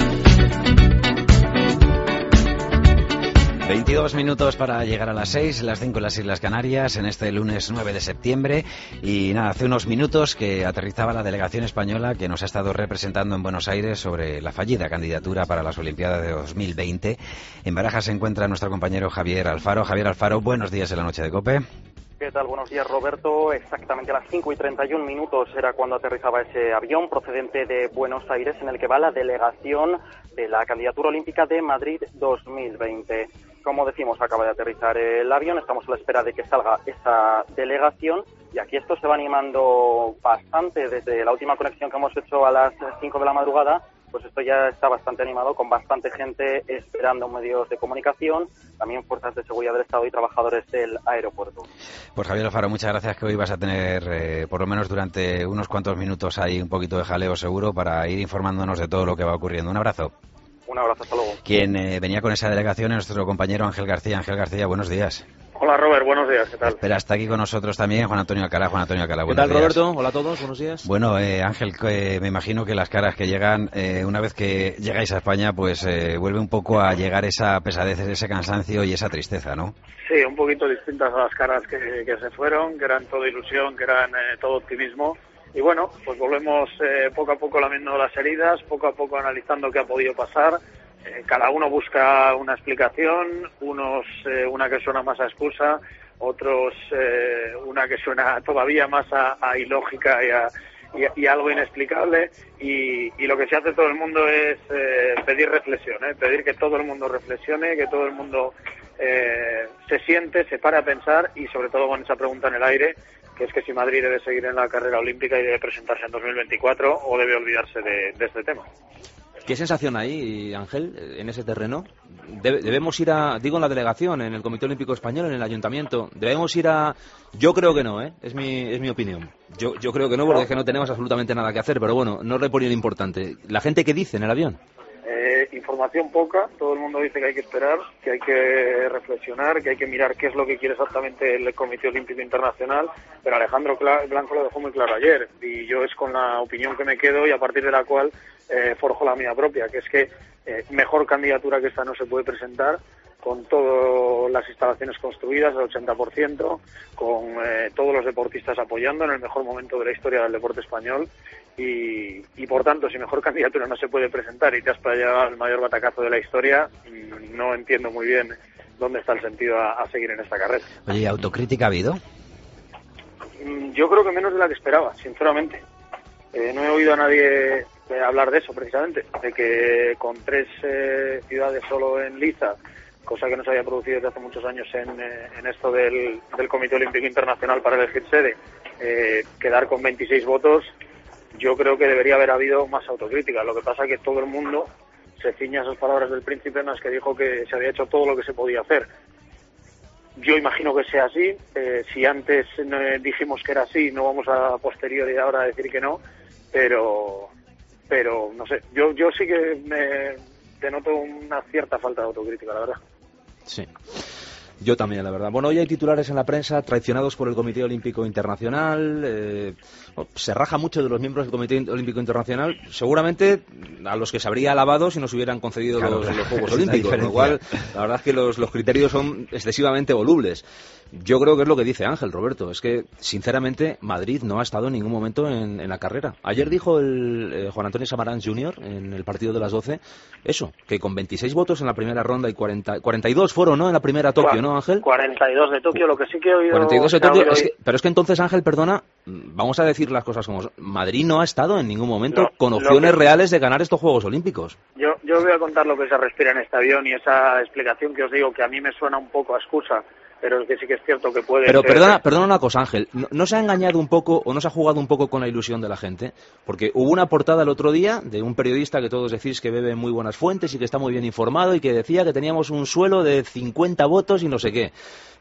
22 minutos para llegar a las 6, las 5 en las Islas Canarias, en este lunes 9 de septiembre. Y nada, hace unos minutos que aterrizaba la delegación española que nos ha estado representando en Buenos Aires sobre la fallida candidatura para las Olimpiadas de 2020. En Barajas se encuentra nuestro compañero Javier Alfaro. Javier Alfaro, buenos días en la noche de COPE. ¿Qué tal? Buenos días, Roberto. Exactamente a las 5:31 era cuando aterrizaba ese avión procedente de Buenos Aires en el que va la delegación de la candidatura olímpica de Madrid 2020. Como decimos, acaba de aterrizar el avión, estamos a la espera de que salga esa delegación y aquí esto se va animando bastante desde la última conexión que hemos hecho a las 5 de la madrugada. Pues esto ya está bastante animado, con bastante gente esperando medios de comunicación, también fuerzas de seguridad del Estado y trabajadores del aeropuerto. Pues Javier Alfaro, muchas gracias, que hoy vas a tener, por lo menos durante unos cuantos minutos, ahí un poquito de jaleo seguro para ir informándonos de todo lo que va ocurriendo. Un abrazo. Un abrazo, hasta luego. Quien venía con esa delegación es nuestro compañero Ángel García. Ángel García, buenos días. Hola Robert, buenos días, ¿qué tal? Espera, está aquí con nosotros también Juan Antonio Alcalá. Juan Antonio Alcalá, buenos días. ¿Qué tal, Roberto? Hola a todos, buenos días. Bueno, Ángel, me imagino que las caras que llegan, una vez que llegáis a España, pues vuelve un poco a llegar esa pesadez, ese cansancio y esa tristeza, ¿no? Sí, un poquito distintas a las caras que se fueron, que eran todo ilusión, que eran todo optimismo. Y bueno, pues volvemos poco a poco lamiendo las heridas, poco a poco analizando qué ha podido pasar. Cada uno busca una explicación, unos una que suena más a excusa, otros una que suena todavía más a ilógica y algo inexplicable. Y lo que se hace todo el mundo es pedir reflexión, pedir que todo el mundo reflexione, que todo el mundo se siente, se para a pensar y sobre todo con esa pregunta en el aire, que es que si Madrid debe seguir en la carrera olímpica y debe presentarse en 2024 o debe olvidarse de este tema. ¿Qué sensación hay, Ángel, en ese terreno? Debemos ir digo en la delegación, en el Comité Olímpico Español, en el Ayuntamiento, debemos ir yo creo que no, es mi opinión. Yo creo que no, porque es que no tenemos absolutamente nada que hacer, pero bueno, no reponía lo importante. ¿La gente qué dice en el avión? Información poca, todo el mundo dice que hay que esperar, que hay que reflexionar, que hay que mirar qué es lo que quiere exactamente el Comité Olímpico Internacional, pero Alejandro Blanco lo dejó muy claro ayer, y yo es con la opinión que me quedo y a partir de la cual forjo la mía propia, que es que mejor candidatura que esta no se puede presentar, con todas las instalaciones construidas al 80%, con todos los deportistas apoyando en el mejor momento de la historia del deporte español y por tanto, si mejor candidatura no se puede presentar y te has pillado el mayor batacazo de la historia, no entiendo muy bien dónde está el sentido a seguir en esta carrera. Oye, ¿autocrítica ha habido? Yo creo que menos de la que esperaba, sinceramente. No he oído a nadie hablar de eso, precisamente, de que con 3 ciudades solo en liza, cosa que no se había producido desde hace muchos años en esto del Comité Olímpico Internacional para elegir sede, quedar con 26 votos, yo creo que debería haber habido más autocrítica. Lo que pasa es que todo el mundo se ciña a esas palabras del príncipe en las que dijo que se había hecho todo lo que se podía hacer. Yo imagino que sea así. Si antes dijimos que era así, no vamos a posteriori ahora a decir que no, pero no sé. Yo sí que me denoto una cierta falta de autocrítica, la verdad. Sí. Yo también, la verdad. Bueno, hoy hay titulares en la prensa traicionados por el Comité Olímpico Internacional. Se raja mucho de los miembros del Comité Olímpico Internacional, seguramente a los que se habría alabado si nos hubieran concedido los Juegos Olímpicos, con lo cual la verdad es que los criterios son excesivamente volubles. Yo creo que es lo que dice Ángel, Roberto, es que sinceramente Madrid no ha estado en ningún momento en la carrera. Ayer dijo el Juan Antonio Samaranch Jr. en el partido de las 12 eso, que con 26 votos en la primera ronda y 42 fueron, ¿no?, en la primera Tokio, ¿no, Ángel? 42 de Tokio, lo que sí que he oído... 42 de Tokio, pero es que entonces, Ángel, perdona, vamos a decir las cosas como son. Madrid no ha estado en ningún momento con opciones reales de ganar estos Juegos Olímpicos. Yo voy a contar lo que se respira en este avión y esa explicación que os digo, que a mí me suena un poco a excusa, pero es que sí que es cierto que puede pero ser... perdona una cosa, Ángel, ¿no se ha engañado un poco o no se ha jugado un poco con la ilusión de la gente? Porque hubo una portada el otro día de un periodista que todos decís que bebe muy buenas fuentes y que está muy bien informado y que decía que teníamos un suelo de 50 votos y no sé qué.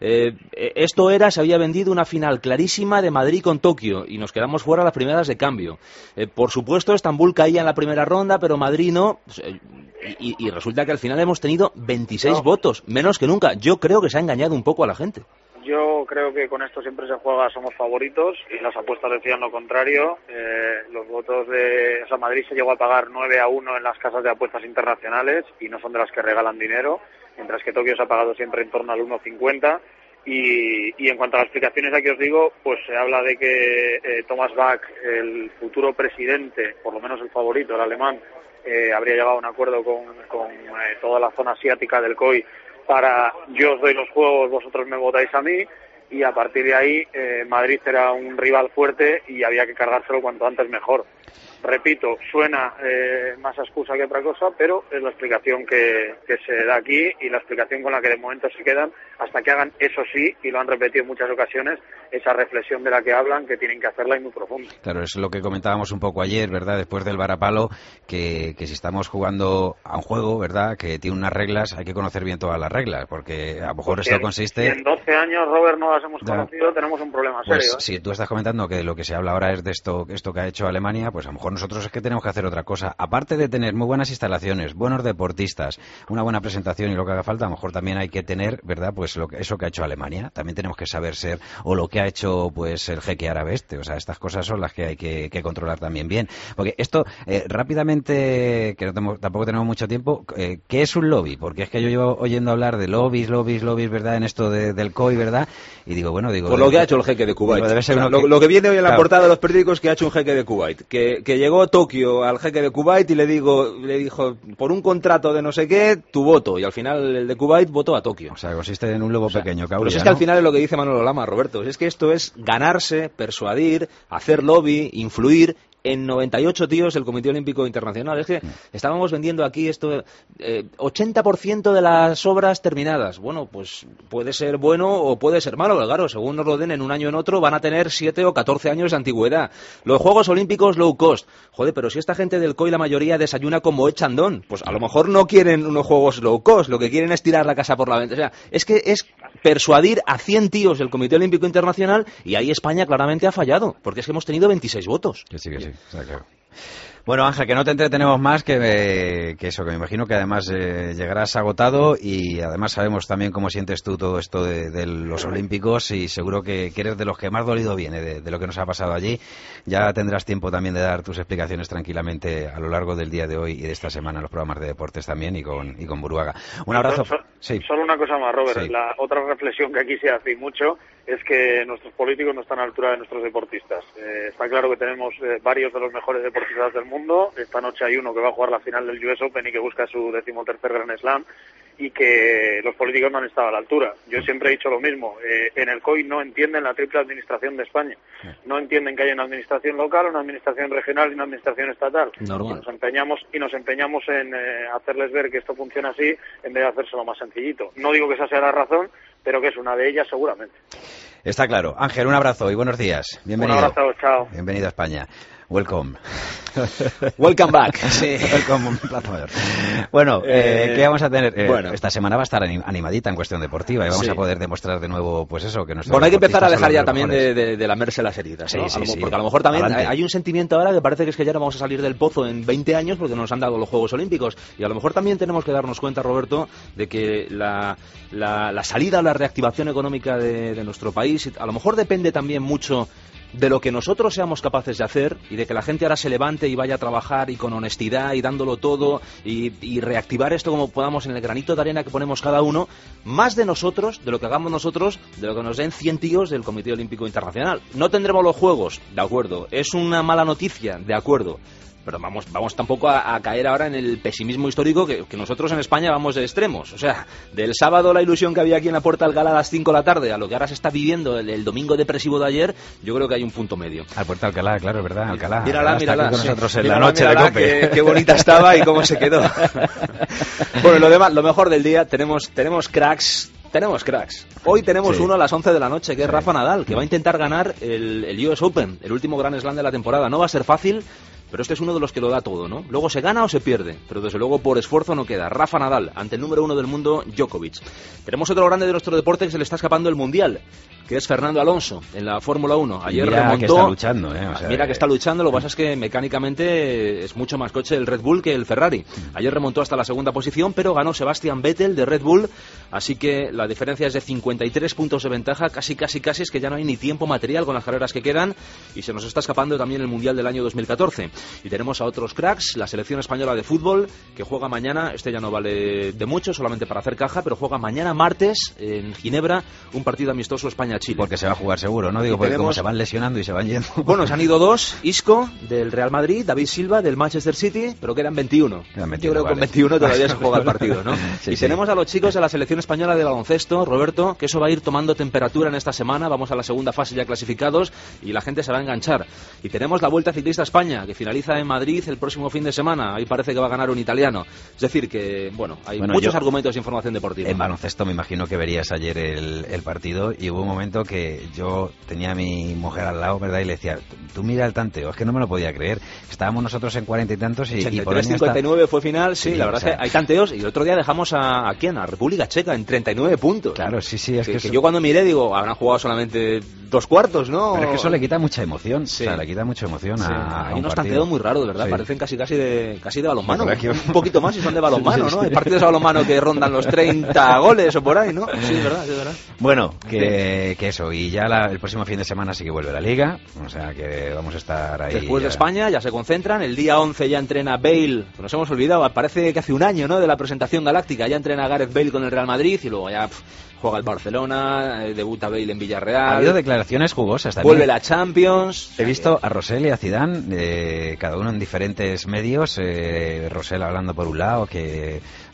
Se había vendido una final clarísima de Madrid con Tokio y nos quedamos fuera las primeras de cambio. Por supuesto, Estambul caía en la primera ronda, pero Madrid no. Y resulta que al final hemos tenido 26 votos, menos que nunca. Yo creo que se ha engañado un poco a la gente. Yo creo que con esto siempre se juega, somos favoritos, y las apuestas decían lo contrario. Los votos de Madrid se llegó a pagar 9-1 en las casas de apuestas internacionales y no son de las que regalan dinero, mientras que Tokio se ha pagado siempre en torno al 1,50. Y en cuanto a las explicaciones, aquí os digo, pues se habla de que Thomas Bach, el futuro presidente, por lo menos el favorito, el alemán, habría llegado a un acuerdo con toda la zona asiática del COI para yo os doy los juegos, vosotros me votáis a mí, y a partir de ahí Madrid era un rival fuerte y había que cargárselo cuanto antes mejor. Repito, suena más a excusa que otra cosa, pero es la explicación que se da aquí y la explicación con la que de momento se quedan hasta que hagan, eso sí, y lo han repetido en muchas ocasiones, esa reflexión de la que hablan, que tienen que hacerla y muy profunda. Claro, es lo que comentábamos un poco ayer, ¿verdad?, después del varapalo, que si estamos jugando a un juego, ¿verdad?, que tiene unas reglas, hay que conocer bien todas las reglas, porque a lo mejor esto consiste... Si en 12 años, Robert, no las hemos conocido, tenemos un problema serio. Pues si tú estás comentando que lo que se habla ahora es de esto que ha hecho Alemania, pues a lo mejor nosotros es que tenemos que hacer otra cosa. Aparte de tener muy buenas instalaciones, buenos deportistas, una buena presentación y lo que haga falta, a lo mejor también hay que tener, ¿verdad?, pues eso que ha hecho Alemania. También tenemos que saber ser, o lo que ha hecho pues el jeque árabe este. O sea, estas cosas son las que hay que controlar también bien. Porque esto, rápidamente, que tampoco tenemos mucho tiempo, ¿qué es un lobby? Porque es que yo llevo oyendo hablar de lobbies, ¿verdad?, en esto del COI, ¿verdad? Y digo, por lo que ha hecho el jeque de Kuwait. Lo que viene hoy en la portada de los periódicos, que ha hecho un jeque de Kuwait, que llegó a Tokio al jeque de Kuwait y le dijo, por un contrato de no sé qué, tu voto. Y al final el de Kuwait votó a Tokio. O sea, consiste en un lobo pequeño. Pero si es que al final es lo que dice Manolo Lama, Roberto. Es que esto es ganarse, persuadir, hacer lobby, influir en 98 tíos el Comité Olímpico Internacional. Es que estábamos vendiendo aquí esto, 80% de las obras terminadas. Bueno, pues puede ser bueno o puede ser malo, pero claro, según nos lo den en un año o en otro, van a tener 7 o 14 años de antigüedad. Los Juegos Olímpicos low cost. Joder, pero si esta gente del COI la mayoría desayuna como Echandón, pues a lo mejor no quieren unos Juegos low cost, lo que quieren es tirar la casa por la ventana. O sea, es que es persuadir a 100 tíos del Comité Olímpico Internacional, y ahí España claramente ha fallado, porque es que hemos tenido 26 votos. Que sí, está claro. Bueno, Ángel, que no te entretenemos más, que eso, que me imagino que además llegarás agotado, y además sabemos también cómo sientes tú todo esto de los Olímpicos, y seguro que eres de los que más dolido viene de lo que nos ha pasado allí. Ya tendrás tiempo también de dar tus explicaciones tranquilamente a lo largo del día de hoy y de esta semana en los programas de deportes también, y con Buruaga. Un abrazo. Sí. Solo una cosa más, Robert. Sí. La otra reflexión que aquí se hace y mucho es que nuestros políticos no están a la altura de nuestros deportistas. Está claro que tenemos varios de los mejores deportistas del mundo. Esta noche hay uno que va a jugar la final del US Open y que busca su 13º Grand Slam, y que los políticos no han estado a la altura. Yo siempre he dicho lo mismo. En el COI no entienden la triple administración de España. No entienden que haya una administración local, una administración regional y una administración estatal. Normal. Y nos empeñamos en hacerles ver que esto funciona así en vez de hacérselo más sencillito. No digo que esa sea la razón, pero que es una de ellas seguramente. Está claro. Ángel, un abrazo y buenos días. Bienvenido. Un abrazo, chao. Bienvenido a España. Welcome. Welcome back. Sí. Welcome, Plaza Mayor. Bueno, ¿qué vamos a tener? Esta semana va a estar animadita en cuestión deportiva, y vamos a poder demostrar de nuevo, pues eso, que nuestros Bueno, hay que empezar a dejar ya también de lamerse las heridas, ¿no? Sí, porque a lo mejor también adelante. hay un sentimiento ahora que parece que es que ya no vamos a salir del pozo en 20 años porque nos han dado los Juegos Olímpicos, y a lo mejor también tenemos que darnos cuenta, Roberto, de que la salida o la reactivación económica de nuestro país a lo mejor depende también mucho de lo que nosotros seamos capaces de hacer, y de que la gente ahora se levante y vaya a trabajar y con honestidad y dándolo todo y reactivar esto como podamos en el granito de arena que ponemos cada uno, más de nosotros, de lo que hagamos nosotros, de lo que nos den 100 tíos del Comité Olímpico Internacional. No tendremos los Juegos, de acuerdo. Es una mala noticia, de acuerdo. Pero vamos tampoco a caer ahora en el pesimismo histórico que nosotros en España vamos de extremos. O sea, del sábado la ilusión que había aquí en la Puerta Alcalá a las 5 de la tarde a lo que ahora se está viviendo el domingo depresivo de ayer, yo creo que hay un punto medio. Al Puerta Alcalá, claro, es verdad, Alcalá. Mírala. Con nosotros en Mírala, la noche de COPE. Qué bonita estaba y cómo se quedó. Bueno, lo mejor del día, tenemos cracks. Hoy tenemos uno a las 11 de la noche, que es Rafa Nadal, que va a intentar ganar el US Open, el último Grand Slam de la temporada. No va a ser fácil, pero este es uno de los que lo da todo, ¿no? Luego se gana o se pierde, pero desde luego por esfuerzo no queda. Rafa Nadal ante el número 1 del mundo, Djokovic. Tenemos otro grande de nuestro deporte que se le está escapando el Mundial, que es Fernando Alonso en la Fórmula 1. Ayer remontó. Que está luchando, Mira que está luchando, lo que pasa es que mecánicamente es mucho más coche el Red Bull que el Ferrari. Ayer remontó hasta la segunda posición, pero ganó Sebastian Vettel de Red Bull, así que la diferencia es de 53 puntos de ventaja, casi es que ya no hay ni tiempo material con las carreras que quedan, y se nos está escapando también el Mundial del año 2014. Y tenemos a otros cracks, la selección española de fútbol, que juega mañana, este ya no vale de mucho, solamente para hacer caja, pero juega mañana martes en Ginebra un partido amistoso España-Chile. Porque se va a jugar seguro, ¿no? Digo, porque como se van lesionando y se van yendo. Bueno, se han ido dos, Isco del Real Madrid, David Silva del Manchester City, pero quedan 21. Yo creo que con 21 todavía se juega el partido, ¿no? Y tenemos a los chicos de la selección española de baloncesto, Roberto, que eso va a ir tomando temperatura en esta semana, vamos a la segunda fase ya clasificados y la gente se va a enganchar. Y tenemos la Vuelta Ciclista a España, que finaliza en Madrid el próximo fin de semana, ahí parece que va a ganar un italiano. Es decir, que, hay muchos argumentos de información deportiva. En baloncesto me imagino que verías ayer el partido, y hubo un momento que yo tenía a mi mujer al lado, ¿verdad? Y le decía, tú mira el tanteo, es que no me lo podía creer. Estábamos nosotros en 40 y tantos y 83-59 fue final, sí, la verdad es que hay tanteos, y el otro día dejamos a ¿quién? A República Checa en 39 puntos. Claro, sí, es que yo cuando miré digo, habrán jugado solamente 2 cuartos, ¿no? Pero es que eso le quita mucha emoción, o sea, le quita mucha emoción a hay un unos partido. tanteos muy raros, de verdad, parecen casi de balonmano, un poquito más si son de balonmano, ¿no? Hay partidos de balonmano que rondan los 30 goles o por ahí, ¿no? Sí, es verdad. Bueno, que eso, y ya el próximo fin de semana sí que vuelve la Liga, o sea que vamos a estar ahí. Después de España ya se concentran, el día 11 ya entrena Bale, nos hemos olvidado, parece que hace un año, ¿no?, de la presentación galáctica, ya entrena Gareth Bale con el Real Madrid, y luego ya juega el Barcelona, debuta Bale en Villarreal. Ha habido declaraciones jugosas también. Vuelve la Champions. He visto a Rosell y a Zidane, cada uno en diferentes medios, Rosell hablando por un lado, que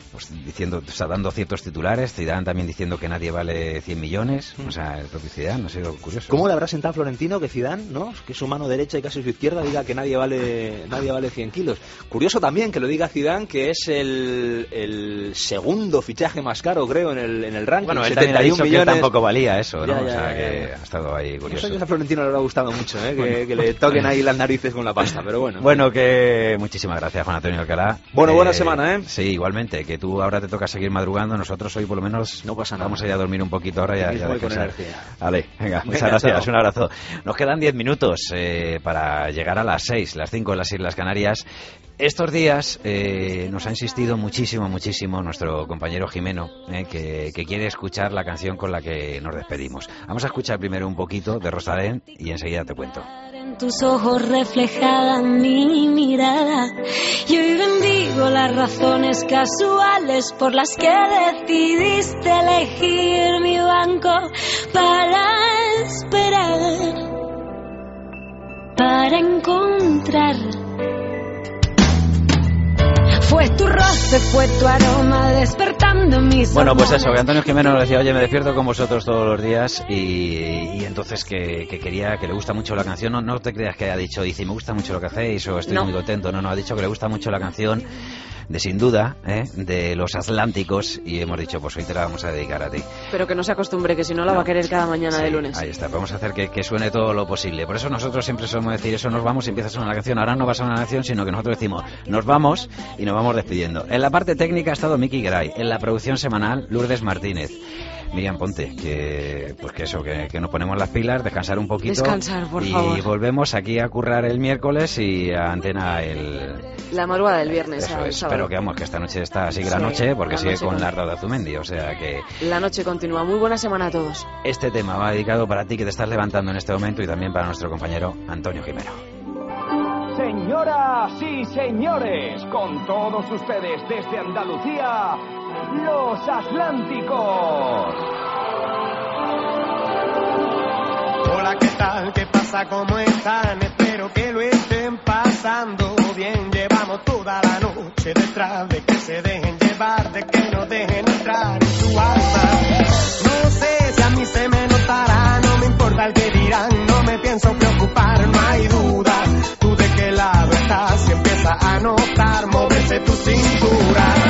pues diciendo, o sea, dando ciertos titulares, Zidane también diciendo que nadie vale 100 millones, o sea, el propio Zidane, no sé, curioso. ¿Cómo le habrá sentado a Florentino que Zidane, ¿no?, que su mano derecha y casi su izquierda, diga que nadie vale 100 kilos? Curioso también que lo diga Zidane, que es el segundo fichaje más caro, creo, en el ranking. Bueno, él también ha dicho que él tampoco valía eso, ¿no? Ya, o sea, que ha estado ahí curioso. Eso a Florentino le habrá gustado mucho, que le toquen ahí las narices con la pasta, pero bueno. Bueno, que muchísimas gracias, Juan Antonio Alcalá. Bueno, buena semana, ¿eh? Sí, igualmente, que tú ahora te toca seguir madrugando, nosotros hoy por lo menos no pasa nada. Vamos a ir a dormir un poquito ahora y a descansar. Vale, venga, muchas Venga, gracias, chao. un abrazo. Nos quedan 10 minutos para llegar a las 6, las 5 en las Islas Canarias. Estos días nos ha insistido muchísimo nuestro compañero Jimeno, que quiere escuchar la canción con la que nos despedimos. Vamos a escuchar primero un poquito de Rosalén y enseguida te cuento. En tus ojos reflejada mi mirada, y hoy bendigo las razones casuales por las que decidiste elegir mi banco para esperar, para encontrar. Fue tu roce, fue tu aroma despertando mis Bueno, pues amores. eso, que Antonio Jimeno nos decía, oye, me despierto con vosotros todos los días y entonces que quería, que le gusta mucho la canción. No te creas que haya dicho, dice, me gusta mucho lo que hacéis o estoy muy contento. No, ha dicho que le gusta mucho la canción de Sin Duda, de Los Atlánticos, y hemos dicho, pues hoy te la vamos a dedicar a ti. Pero que no se acostumbre, que si no la va a querer cada mañana de lunes. Ahí está, vamos a hacer que suene todo lo posible. Por eso nosotros siempre solemos decir eso, nos vamos y empieza a sonar la canción. Ahora no va a sonar la canción, sino que nosotros decimos, nos vamos y nos vamos despidiendo. En la parte técnica ha estado Miki Gray, en la producción semanal Lourdes Martínez. Miriam Ponte, que nos ponemos las pilas, descansar un poquito. Descansar, por y favor. Y volvemos aquí a currar el miércoles y a Antena la madrugada del viernes. Eso es, sábado. espero que vamos, que esta noche sigue la noche, porque sigue con Larda de Azumendi, o sea que... La noche continúa. Muy buena semana a todos. Este tema va dedicado para ti que te estás levantando en este momento y también para nuestro compañero Antonio Jimeno. Señoras y señores, con todos ustedes desde Andalucía, Los Atlánticos. Hola, ¿qué tal? ¿Qué pasa? ¿Cómo están? Espero que lo estén pasando bien. Llevamos toda la noche detrás de que se dejen llevar, de que no dejen entrar en su alma. No sé si a mí se me notará, no me importa el que dirán, no me pienso preocupar, no hay duda. Tú de qué lado estás, si empieza a notar moverse tu cintura.